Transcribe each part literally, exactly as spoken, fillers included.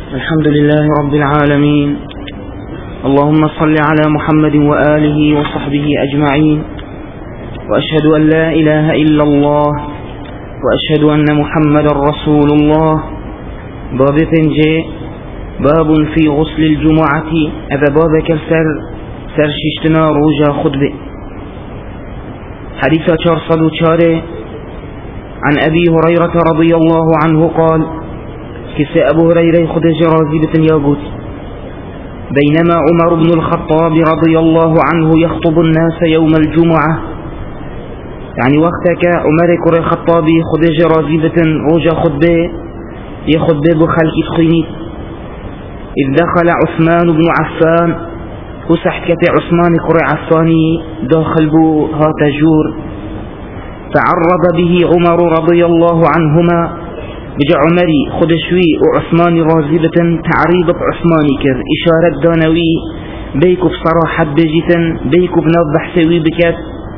الحمد لله رب العالمين. اللهم صل على محمد وآله وصحبه أجمعين، وأشهد أن لا إله إلا الله، وأشهد أن محمد رسول الله. باب تنجي باب في غسل الجمعة. هذا باب كالسر سرششتنا روجا خطبة. حديث شرصد شاره عن أبي هريرة رضي الله عنه قال: كسى أبو هريرة خد جرازبة ياقوت بينما عمر بن الخطاب رضي الله عنه يخطب الناس يوم الجمعة، يعني وقتك عمر كري خطابي خد جرازبة روجا خطبة يخطبة بخلق تخيني، إذ دخل عثمان بن عفان وسحت كتي عثمان كري عفاني داخل بو هاتجور، فعرض به عمر رضي الله عنهما. بجا عمري خدشوي وعثماني رازبة تعريبة عثماني كر إشارة دانوي بيكو بصراحة بجيتن بيكو بنوضح سوي بكات.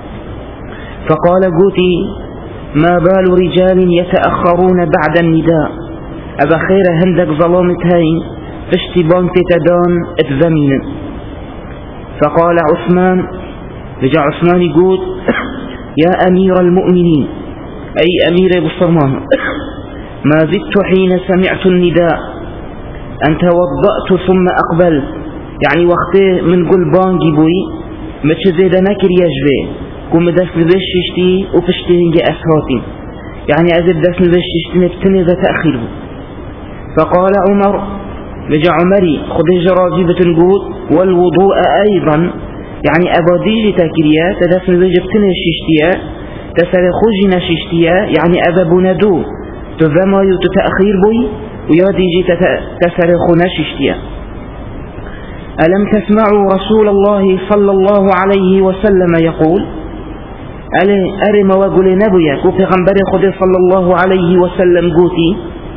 فقال قوتي: ما بال رجال يتأخرون بعد النداء؟ أبا خير هندك ظلامت هاي فاشتبان تتدان اتذمين. فقال عثمان، بجا عثماني قوت: يا أمير المؤمنين، أي أمير بصرمان، ما زدت حين سمعت النداء أن توضأت ثم أقبل. يعني وقته من قل بانجي بوي ما تشزيد نكر يجبي كم دس نبششتي وفشتين جي أسهاتي، يعني أزد دس نبششتي نبتني ذا تأخير. فقال عمر، لجا عمري خذ جرازبة نقول والوضوء أيضا، يعني أباديجي تاكريا تدس نبجبتني الششتيا تسرخوجنا ششتيا، يعني أبابوندو تذما يتأخير بوي وياديجي تسرخنا ششتيا. ألم تسمعوا رسول الله صلى الله عليه وسلم يقول؟ أري ما وقل نبيا وفي غنبر خد صلى الله عليه وسلم قوتي: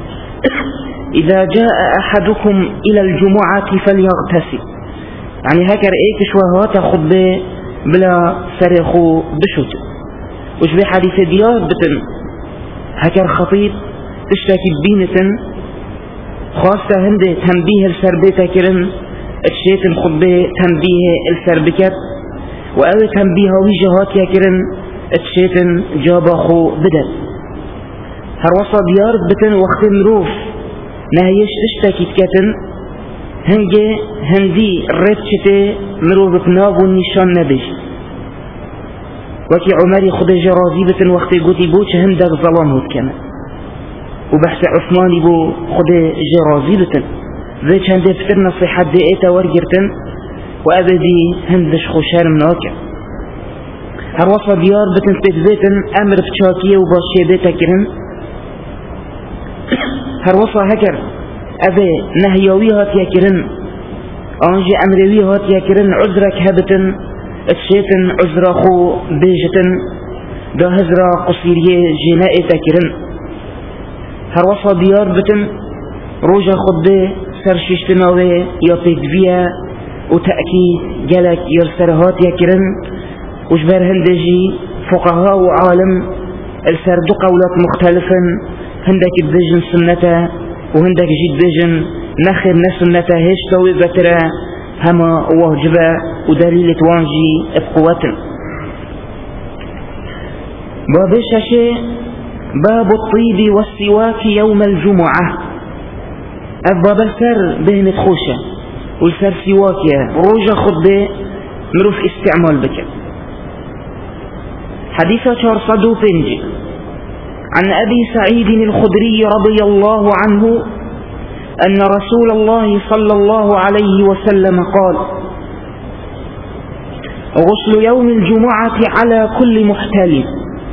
إذا جاء أحدكم إلى الجمعة فليغتسل. يعني هكر ايك شوهات خطبة بلا سرخو بشوت وش بحديث ديار بتن هكر خطيب تشتكي بينة خاصة هندي تنبيه السربية كرن الشيط الخطبة تنبيه السربكت، وأول تنبيه ويجهات يكرن الشيط جابخو بدل. هروصة ديار بتن وقت مروف نهيش تشتكي تكتن هنجي هندي الرتشتي مروف بناب والنشان نبش. وكي عمري خد جرازيبة وقت قوتي بوش هندك ظلام هود كمان، وبحث عثماني بو خد جرازيبة ذيك هندي فتر نصيحة ديئتا ورقرتن وأبدي هندش خوشار مناكا. هروصة ديار بتن تثبيتن أمر بشاكية وباشي بيتا كرن. هروصة هكر أبي نهيويهات يكرن أنجي أمرويهات يكرن عذرك هبتن الشيطن عذر خو بيجتن دا هزرا قصيرية جنائي تكرن. هروصة ديار بتن روجا خده سرششتناوي يا تدفيا وتأكيد جلك يرسرهات يكرن. وجبر هندجي فقهاء وعالم السرد قولات مختلفا، هندك بفجن سنته وهندك جيد بفجن نخر نسنته هيش توي بترى هما واجبة ودليل توانجي بقوة. باب الشاشة باب الطيب والسواك يوم الجمعة. باب السر بين تخوشة والسر سواكيا روجا خطبة مروف استعمال بك. حديثة شرصدو بنجي عن أبي سعيد الخدري رضي الله عنه أن رسول الله صلى الله عليه وسلم قال: غسل يوم الجمعة على كل محتلم.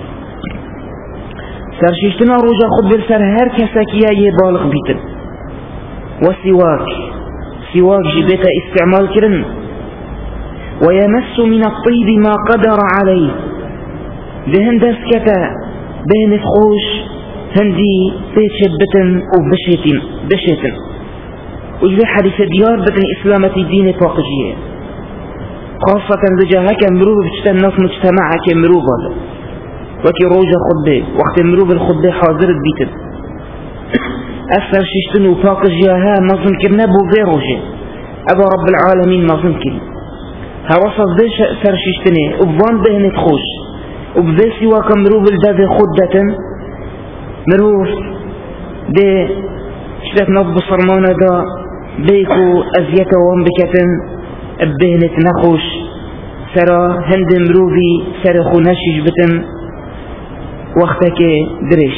سرششتنا روجا خد بالسر هر كساكيا يبالغ بيتن. وسواك سواك جبت استعمال كرن. ويمس من الطيب ما قدر عليه. بهن دسكتا بهن فخوش هندي بيتشبتن وبشيتن بشيتن. وجبه حديث ديار بتن إسلامة الدين فاقجية، خاصة لجا هكا مروب بجتا الناس مجتمعها كمروبا وكي روجا خطبه وقت مروب الخطبه حاضرت بيتن أثر ششتن وفاقج ياها مظن كرنا بو بيروجي أبا رب العالمين مظن كرنا هوصف ديش أثر ششتني وبوان بهن تخوش وبذي سوا كمروف الداد خدة مروف دي شتت نضب صرمانة دا بيكو أزيتا وانبكتن بهنة نخوش سرا هند مروفي سرخو نشيش بتن وقتك دريش.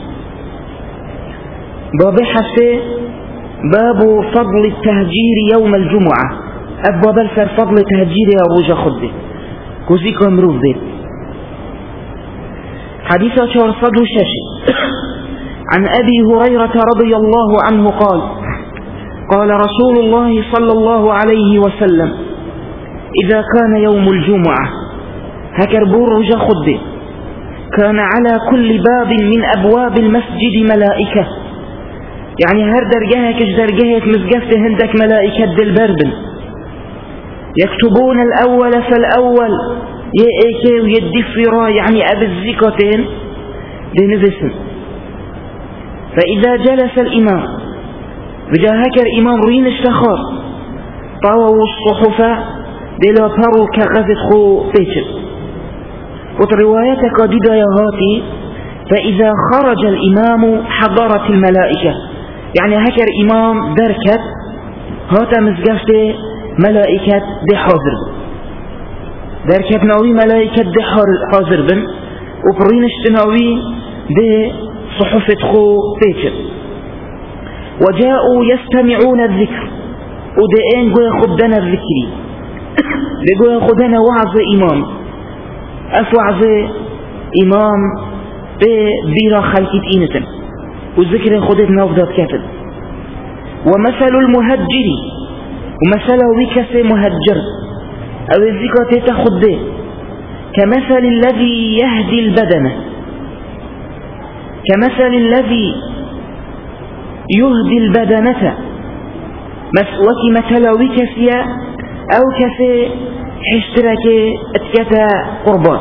باب حسي باب فضل التهجير يوم الجمعة أبواب الفر فضل تهجير يا روجة خدي كوزيكو مروف بيت. حديث أشهر صدو شاشي عن أبي هريرة رضي الله عنه قال قال رسول الله صلى الله عليه وسلم إذا كان يوم الجمعة هكربور رجا خدي كان على كل باب من أبواب المسجد ملائكة يعني هر درجها كش درجها مزقفت هندك ملائكة دلبربن يكتبون الأول فالأول يأيكي ويدفرا يعني أبي الزكاتين لنفسن. فإذا جلس الإمام بجا هكر إمام رين اشتخار طاووا الصحفة دلو فرو كغزت خو بيتر وترواياتك قديدة يا هاتي فإذا خرج الإمام حضرت الملائكة يعني هكر إمام دركت هاتا مزقفت ملائكة دي حاضر دركت ناوي ملائكة دي حاضر بن وبرين اشتناوي دي صحفة خو بيتر وجاءوا يستمعون الذكر ودئين قوي خدنا الذكري لقوي خدنا وعظ إمام أفوعظ إمام ببيرا خلقت إينتن والذكر خدتنا وفدات كاتب. ومثل المهجر ومثل وكس مهجر أو الذكر تخده كمثل الذي يهدي البدن كمثل الذي يهدي البدنة مسوك مثل وكسيا أو كسي حشترك اتكتا قربان.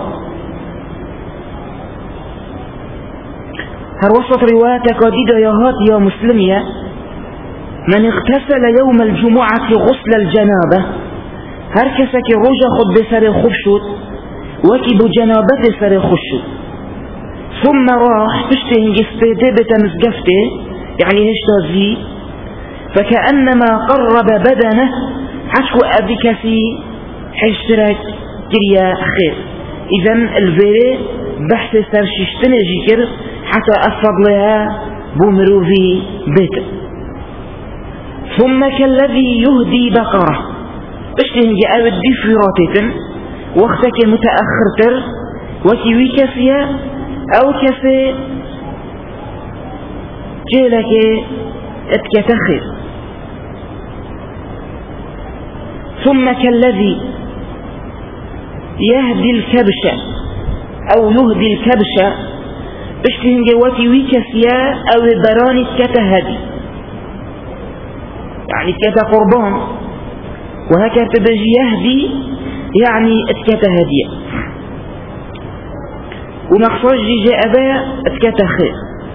هر وسط رواياتك قديدة يا هات يا مسلمية من اغتسل يوم الجمعة غسل الجنابة هر كسك رجا خد بسر خبشوت وكب جنابة سر خشوت ثم راح تشتهن جسبته بتمزقفته يعني هشتازي فكأنما قرب بدنه حشو أبكسي حشترك كريا خير. إذن الفيري بحث سرششتن جيكر حتى أفض لها بومروفي بيت. ثم كالذي يهدي بقرة اشتهن جاء بدي فراتتن وقتك متأخر تر وكي وكسيا أو كسي جيلك اتكتخر. ثم كالذي يهدي الكبش أو يهدي الكبش اشتهن جواتي ويكسيا أو براني كتهدي يعني كتا قربان وهكذا تبجي يهدي يعني اتكتهدي ومقصود جاء أبا اتكتخر.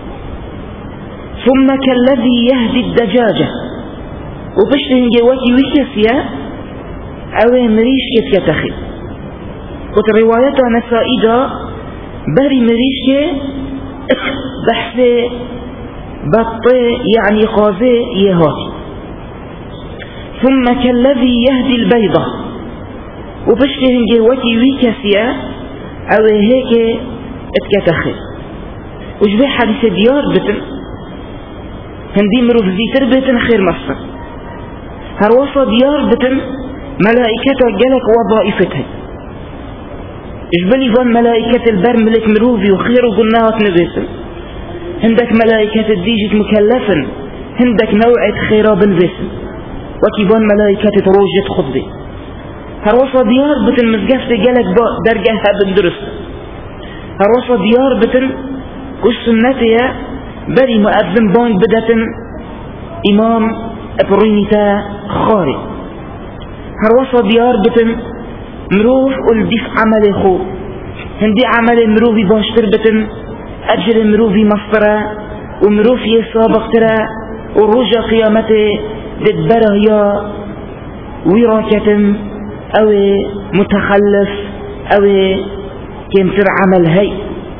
ثم كالذي يهدي الدجاجة وبشتهن جواتي ويكسيا أو مريش كتكتخر. قلت روايتها نسائدة بري مريش بحث بطي يعني قاضي يهاتي. ثم كالذي يهدي البيضة وبشتهن جواتي ويكسيا أو هيك اتكتخر. وشبه حديث ديار بتن هندي مروف زيتر بتن خير مصر هروصة ديار بتن ملائكة جلك وظائفتها إجبالي فان ملائكة البر ملك مروفي وخير وقلناها نبيسن هندك ملائكة الديجة مكلفا هندك نوعة خيرا بنبيسن وكيبان ملائكة تروجة خضي هروصة ديار بتن مزقفت جلك درجة بندرس هروصة ديار بتن كش سنتها بري مؤذن بانك بدتن إمام أبرينتا خاري هروصة ديار بتن مروف والديف عمل خو هندي عمل مروفي باشتر بتن أجر مروفي مصطرة ومروفي سابق ترى ورجع قيامته دبره يا وراكة أو متخلف أو كمتر عمل هاي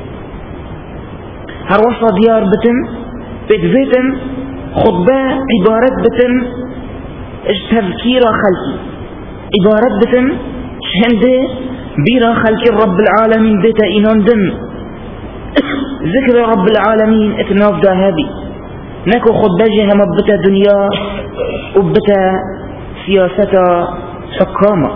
هروصة ديار بتن بتفيتن خطبة عبارات بتن تذكير خلقي عبارات بتن شهنده بيرا خلق الرب العالمين بيتا إنان دم ذكر رب العالمين اتناف دا هذه نكو خطبة جهة بتا دنيا وبتا سياسة حكامة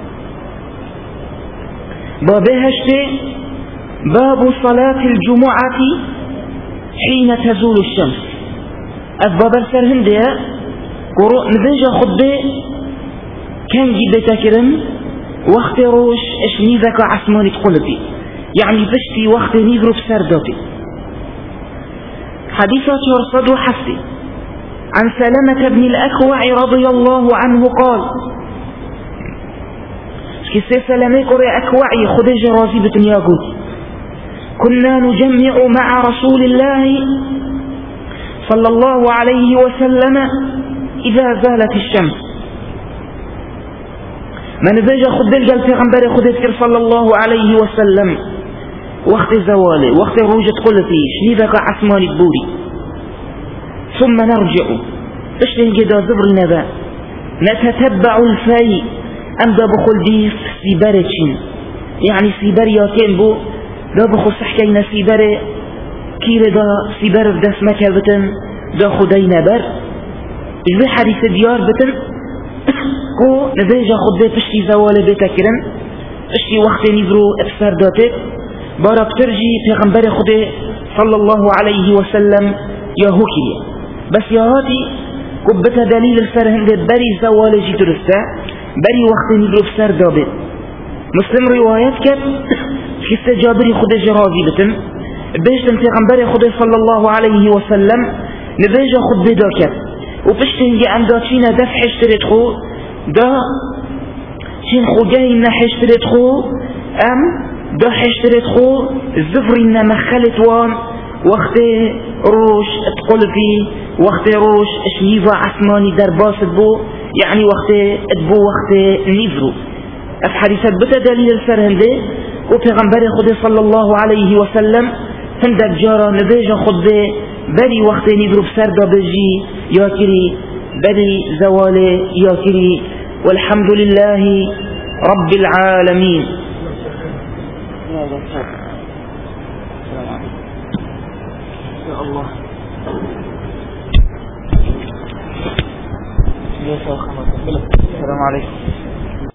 بابها شتي باب صلاة الجمعة حين تزول الشمس أباب السرهندية قروء نبيجا خطبة كان جيبتا كرم وقت روش اشنيذك عسماني تقلبي يعني بشتي وقت نيذرو بسرداتي حديثات يرصد حفظي عن سلامة بن الأكوع رضي الله عنه قال كسي سلامي قرأ أكوعي خدج رازي بتنياقوت كنا نجمع مع رسول الله صلى الله عليه وسلم إذا زالت الشمس من بيجا خدج قال في غنبري خدج صلى الله عليه وسلم وقت زواله وقت روجة قلتي شنيذك عثمان البوري ثم نرجع تشتين جدا زبر النبا نتتبع الفاي أمدا بخل دي سيبارتشين يعني سيبار ياتين بو دا بخل سحكينا سيبار كير دا سيبار بدس مكا بتن دا خدي نبر إجبه حديث ديار بتن كو نبيجا خد تشتي زوال بيتا كرن تشتي وقت نيزرو افسار داتت بارك ترجي پیغمبر خد صلى الله عليه وسلم يا هوكي بس يا هاتي كبتا دليل الفرهن بري زوال جي درستا بري وقت نيزرو افسار دابت مسلم روايات كت كست جابري خد جرازي بتن بيجتن پیغمبر خد صلى الله عليه وسلم نبيجا خد بيدا كت وبشتن جي عنداتينا دفع اشتريت خو دا شين خو جاي نحش تريد خو ام دا حش تريد خو الزفرين مخلت وان وقت روش اتقل فيه وقت روش اشنيفا عثماني درباس بو يعني وقت اتبو وقت نيفرو اف حديثات بتا دليل الفرهن دي وبيغمبر خد صلى الله عليه وسلم هندك جارة نبيجا خد بري وقت نيفرو بسردا بجي ياكري بري زوال ياكري والحمد لله رب العالمين. يا الله السلام عليكم.